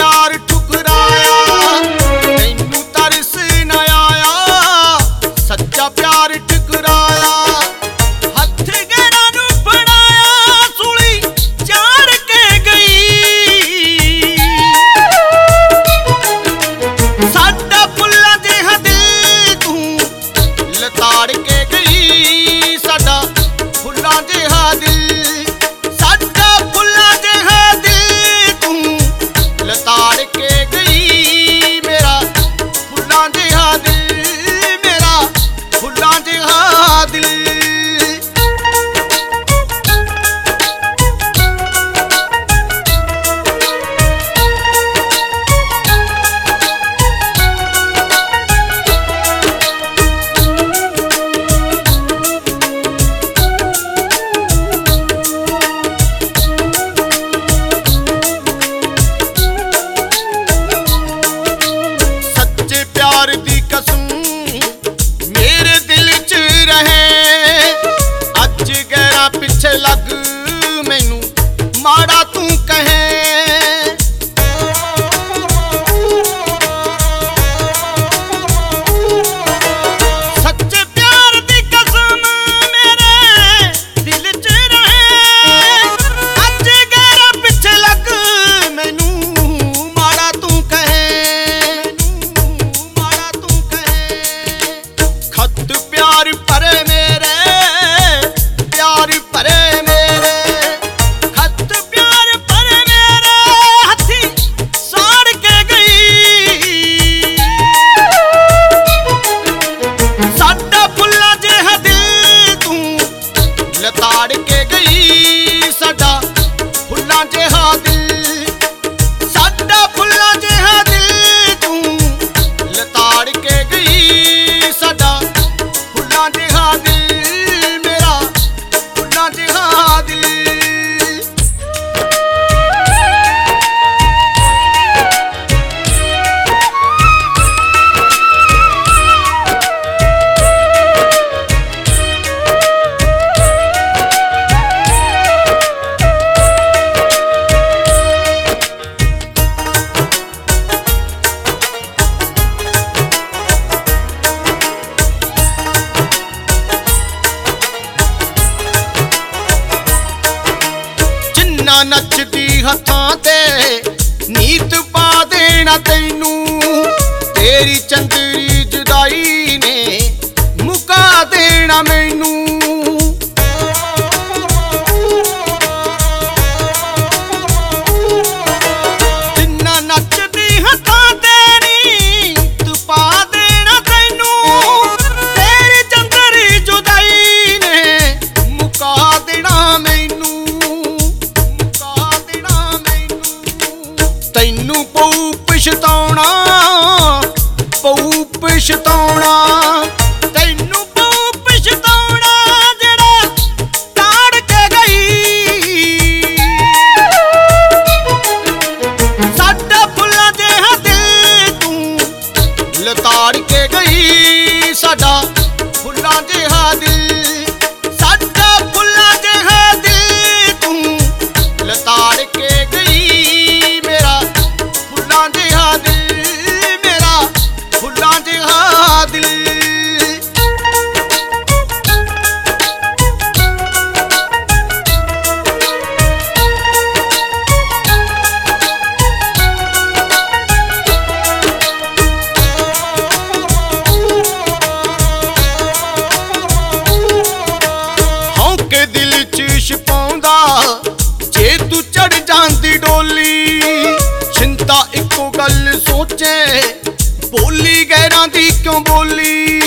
प्यार ठुकराया तैनू तरस न आया, सच्चा प्यार ठुकराया। हथ गैरां नू फड़ाया सूली चार के गई, साडा फुल्लां जिहा दिल तू लताड़ के गई, साडा फुल्लां जिहा दिल, साडा फुल्लां जिहा दिल तू लताड़ के गई। मेरा फुल्लां जिहा दिल, मेरा फुल्लां जिहा दिल। सच्चे प्यार दी कसम मेरे दिल च रहे, अज गैरां पिछे लग मैनू माड़ा तू कहे। सच्चे प्यार दी कसम मेरे दिल च रहे, अज गैरां पिछे लग मैनू माड़ा तू कहे, माड़ा तू कहे। खत प्यार भरे मेरे, प्यार भरे मेरे, खत प्यार भरे मेरे, हथी साड़ के गई, साडा फुल्लां जिहा दिल तू लताड़ के गई, साडा फुल्लां जिहा दिल, साडा फुल्लां जिहा दिल तू लताड़ के गई, साडा फुल्लां जिहा दिल, मेरा फुल्लां जिहा दिल। जिन्ना नचदी हथां ते नीत पा देना तैनू, तेरी चंदरी जुदाई ने मुका देना मैनू। जिन्ना नचदी हथां ते नीत पा देना तैनू, तेरी चंदरी जुदाई ने मुका देना मैनू, मुका देना मैनू। तैनू पऊ पछताउणा, पऊ पछताउणा, तैनू पऊ पछताउणा जेड़ा ताड़ के गई, साडा फुल्लां जिहा दिल तू लताड़ के गई, साडा फुल्लां जिहा दिल, साडा फुल्लां जिहा दिल तू लताड़ के गई। मेरा फुल्लां जिहा दिल, मेरा फुल्लां जिहा दिल। हौके दिल च छपाउंदा जे तू चढ़ जांदी डोली, चिंता इक्को गल सोचे बोली गैरां दी क्यों बोली।